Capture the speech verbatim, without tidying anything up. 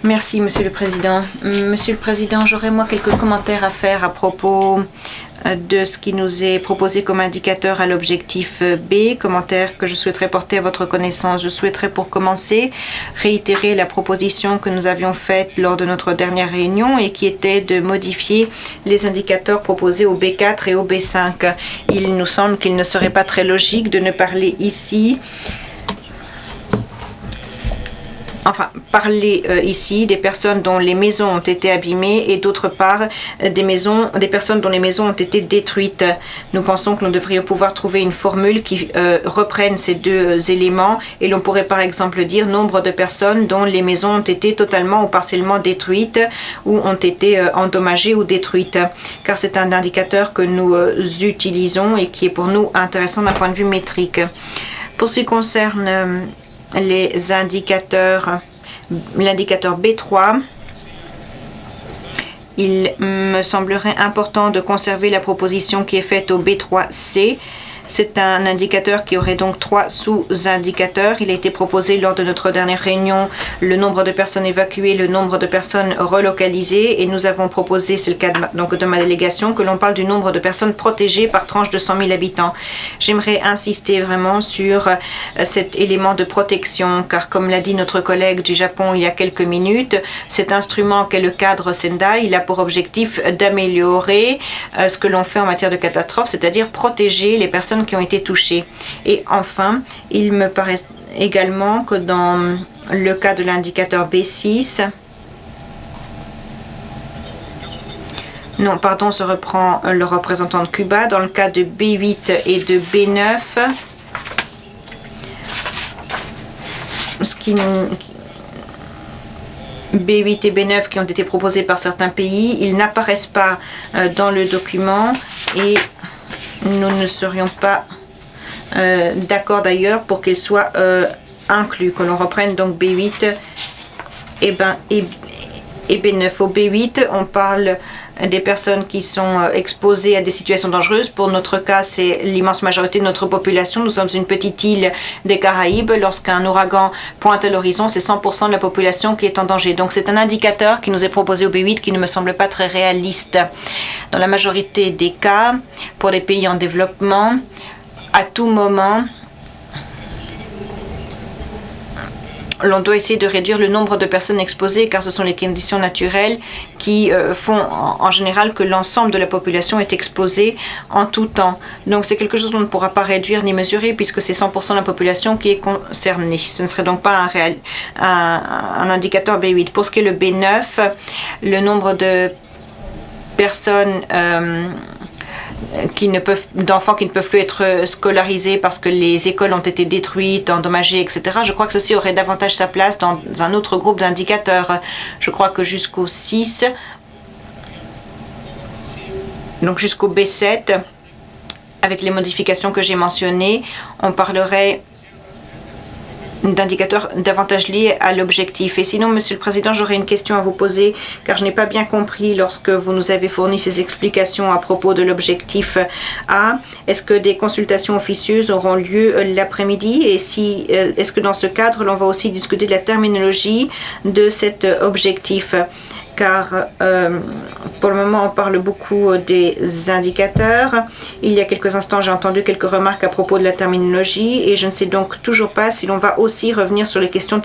Merci, Monsieur le Président. Monsieur le Président, j'aurais moi quelques commentaires à faire à propos de ce qui nous est proposé comme indicateur à l'objectif B, commentaire que je souhaiterais porter à votre connaissance. Je souhaiterais pour commencer réitérer la proposition que nous avions faite lors de notre dernière réunion et qui était de modifier les indicateurs proposés au B quatre et au B cinq. Il nous semble qu'il ne serait pas très logique de ne parler ici Enfin, parler euh, ici des personnes dont les maisons ont été abîmées et d'autre part euh, des maisons, des personnes dont les maisons ont été détruites. Nous pensons que nous devrions pouvoir trouver une formule qui euh, reprenne ces deux euh, éléments et l'on pourrait par exemple dire nombre de personnes dont les maisons ont été totalement ou partiellement détruites ou ont été euh, endommagées ou détruites, car c'est un indicateur que nous euh, utilisons et qui est pour nous intéressant d'un point de vue métrique. Pour ce qui concerne euh, les indicateurs, l'indicateur B trois, il me semblerait important de conserver la proposition qui est faite au B trois C. C'est un indicateur qui aurait donc trois sous-indicateurs. Il a été proposé lors de notre dernière réunion le nombre de personnes évacuées, le nombre de personnes relocalisées, et nous avons proposé, c'est le cas de ma, donc de ma délégation, que l'on parle du nombre de personnes protégées par tranche de cent mille habitants. J'aimerais insister vraiment sur euh, cet élément de protection, car comme l'a dit notre collègue du Japon il y a quelques minutes, cet instrument qu'est le cadre Sendai, il a pour objectif d'améliorer euh, ce que l'on fait en matière de catastrophe, c'est-à-dire protéger les personnes qui ont été touchées. Et enfin, il me paraît également que dans le cas de l'indicateur B six, non, pardon, se reprend le représentant de Cuba. Dans le cas de B huit et de B neuf, ce qui B huit et B neuf qui ont été proposés par certains pays, ils n'apparaissent pas euh, dans le document et nous ne serions pas euh, d'accord d'ailleurs pour qu'ils soient euh, inclus, que l'on reprenne donc B huit et, ben, et, et B neuf. Au B huit, on parle des personnes qui sont exposées à des situations dangereuses. Pour notre cas, c'est l'immense majorité de notre population. Nous sommes une petite île des Caraïbes. Lorsqu'un ouragan pointe à l'horizon, c'est cent pour cent de la population qui est en danger. Donc c'est un indicateur qui nous est proposé au B huit qui ne me semble pas très réaliste. Dans la majorité des cas, pour les pays en développement, à tout moment, l'on doit essayer de réduire le nombre de personnes exposées car ce sont les conditions naturelles qui euh, font en, en général que l'ensemble de la population est exposée en tout temps. Donc c'est quelque chose qu'on ne pourra pas réduire ni mesurer puisque c'est cent pour cent de la population qui est concernée. Ce ne serait donc pas un, réel, un, un indicateur B huit. Pour ce qui est le B neuf, le nombre de personnes euh, qui ne peuvent, d'enfants qui ne peuvent plus être scolarisés parce que les écoles ont été détruites, endommagées, et cetera. Je crois que ceci aurait davantage sa place dans un autre groupe d'indicateurs. Je crois que jusqu'au six, donc jusqu'au B sept, avec les modifications que j'ai mentionnées, on parlerait d'indicateurs davantage liés à l'objectif. Et sinon, Monsieur le Président, j'aurais une question à vous poser, car je n'ai pas bien compris lorsque vous nous avez fourni ces explications à propos de l'objectif A. Est-ce que des consultations officieuses auront lieu l'après-midi? Et si, est-ce que dans ce cadre, l'on va aussi discuter de la terminologie de cet objectif? Car euh, pour le moment, on parle beaucoup des indicateurs. Il y a quelques instants, j'ai entendu quelques remarques à propos de la terminologie et je ne sais donc toujours pas si l'on va aussi revenir sur les questions